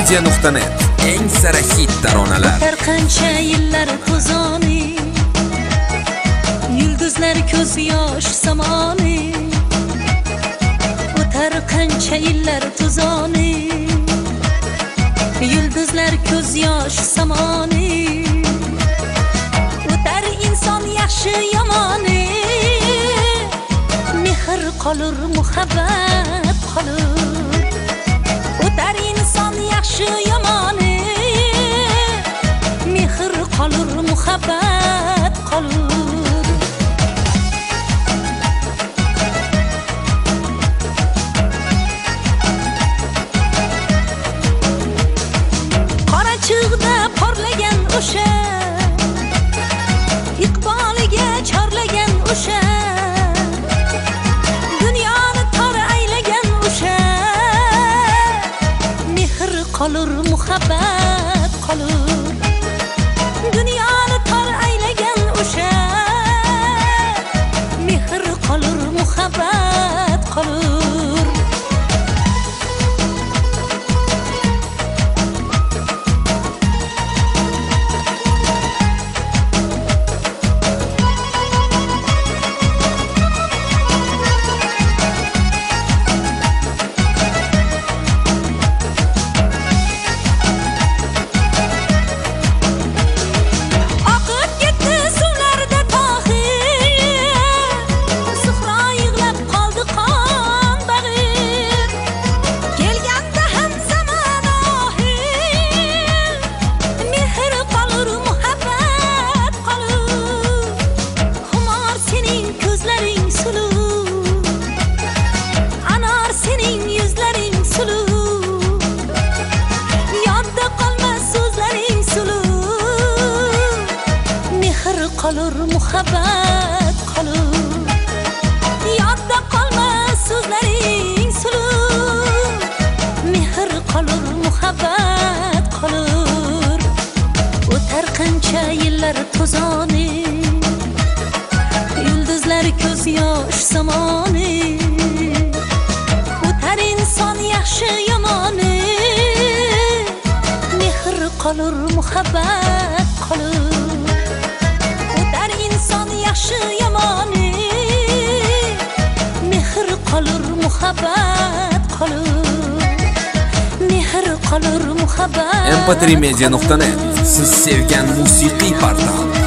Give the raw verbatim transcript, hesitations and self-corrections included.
media nuqta net eng sara hit taronalar. O'tar qancha yillar to'zoni, yulduzlar ko'z yosh samoni. O'tar qancha yillar to'zoni, yulduzlar ko'z yosh samoni. O'tar inson yaxshi yomoni, mehr qolur, muhabbat qolur. O'tar inson yaxshi yomoni, mehr qolur, muhabbat qolur. Qora chig'da porlagan o'sha, iqboliga chorlagan o'sha, dunyoni tor aylagan o'sha, mehr qolur, muhabbat qolur. Dunyoni tor aylagan o'sha, mehr qolur, muhabbat qolur. Qolur, muhabbat qolur. Yodda qolmas so'zlaring suluv, mehr qolur, muhabbat qolur. O'tar qancha yillar to'zoni, yulduzlar ko'z yosh samoni. O'tar inson yaxshi yomoni, mehr qolur, muhabbat qolur. İnson yaxshi yomoni, mehr qolur, muhabbat qolur. Mehr qolur, muhabbat. em pe tri media nuqta net siz sevgan musiqiy portal.